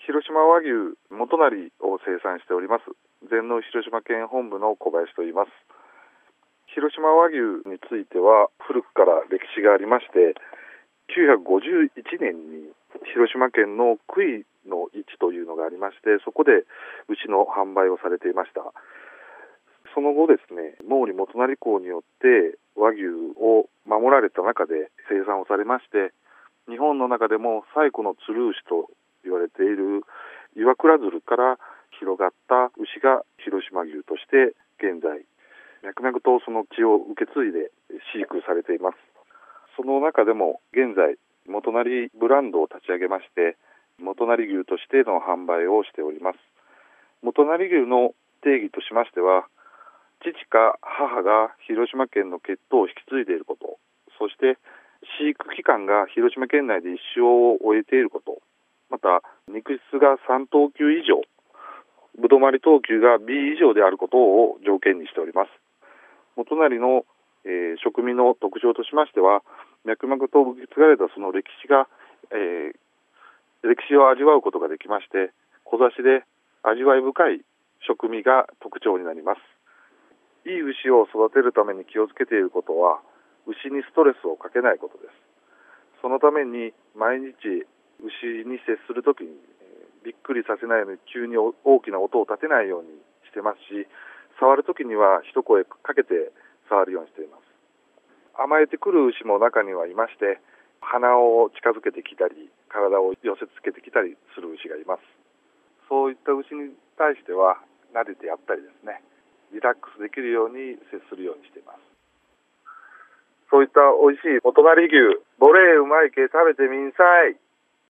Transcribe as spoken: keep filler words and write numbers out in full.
広島和牛元成を生産しております全農広島県本部の小林と言います。広島和牛については古くから歴史がありまして、きゅうひゃくごじゅういちねんに広島県の杭の市というのがありまして、そこで牛の販売をされていました。その後ですね、毛利元就公によって和牛を守られた中で生産をされまして、日本の中でも最古の鶴牛と言われている岩倉鶴から広がった牛が広島牛として現在脈々とその血を受け継いで飼育されています。その中でも現在元成ブランドを立ち上げまして、元成牛としての販売をしております。元成牛の定義としましては、父か母が広島県の血統を引き継いでいること、そして飼育期間が広島県内で一生を終えていること、また肉質がさん等級以上、ぶどまり等級が ビー 以上であることを条件にしております。元成の、えー、食味の特徴としましては、脈々と受け継がれたその歴史が、えー、歴史を味わうことができまして、小刺しで味わい深い食味が特徴になります。いい牛を育てるために気をつけていることは、牛にストレスをかけないことです。そのために毎日牛に接するときに、えー、びっくりさせないように急に大きな音を立てないようにしてますし、触るときには一声かけて触るようにしています。甘えてくる牛も中にはいまして、鼻を近づけてきたり、体を寄せつけてきたりする牛がいます。そういった牛に対しては撫でてやったりですね、リラックスできるように接するようにしています。そういった美味しい元成牛、ボレーうまいけ食べてみんさい。